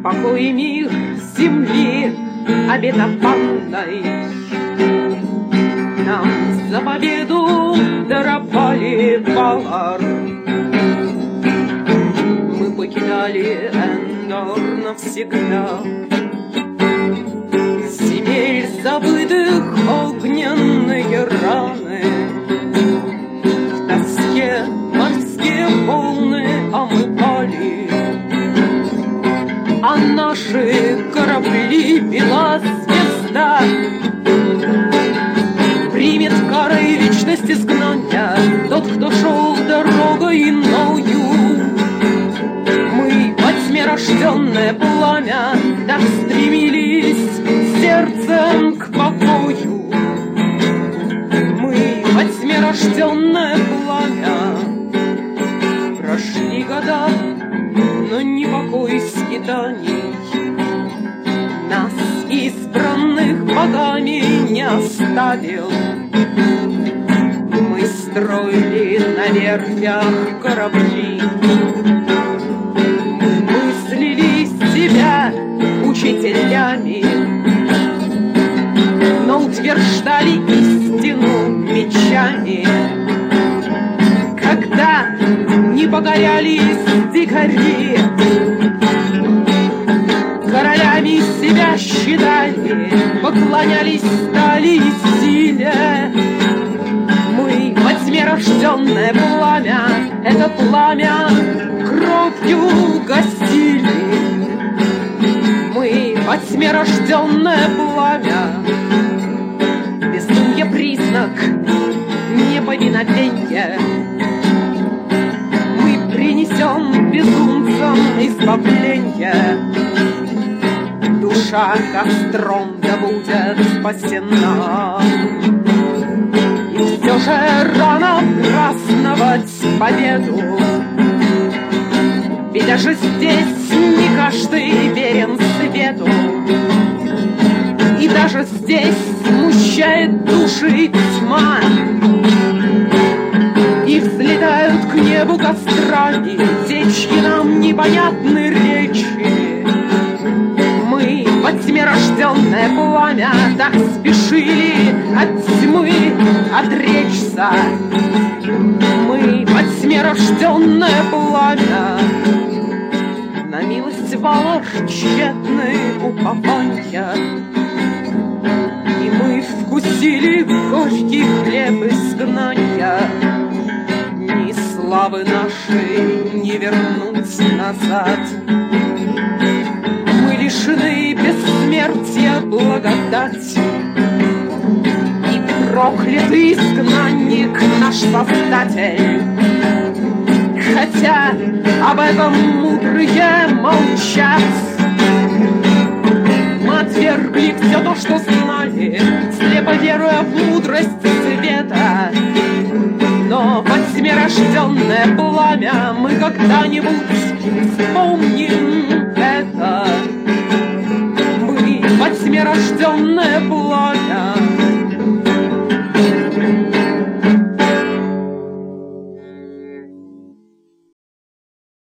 покой и мир земли обетованной. Нам за победу даровали валар. Мы покидали Эндор навсегда. Земель забытых огненные раны, в тоске морские волны омывали, а наши корабли вела звезда. Примет карой вечность изгнания тот, кто шел дорогой иною. Мы во тьме рожденное пламя так стремились сердцем к покою. Мы во тьме рожденное пламя. Прошли года, но не покой скитаний нас, избранных богами, не оставил. Мы строили на верфях корабли. Мы мыслили себя учителями, но утверждали истину мечами. Когда не погорялись дикари, королями себя считали, поклонялись стали и силе. Мы во тьме рожденное пламя, это пламя кровью гасили. Мы во тьме рожденное пламя, безумье признак неповиновения. Мы принесем безумцам избавление. Душа костром да будет спасена. И все же рано праздновать победу, ведь даже здесь не каждый верен свету. И даже здесь смущает души тьма, и взлетают к небу кострами течки нам непонятны речи. Мы во тьме рожденное пламя так спешили от тьмы отречься. Мы во тьме рожденное пламя, на милость валар тщетны упования. И мы вкусили горький хлеб изгнания. Ни славы нашей не вернуть назад. Мы лишены бессмертия благодати, и проклятый изгнанник наш Создатель. Хотя об этом мудрые молчат, мы отвергли все то, что знали, слепо веруя в мудрость света. Но во тьме рожденное пламя мы когда-нибудь вспомним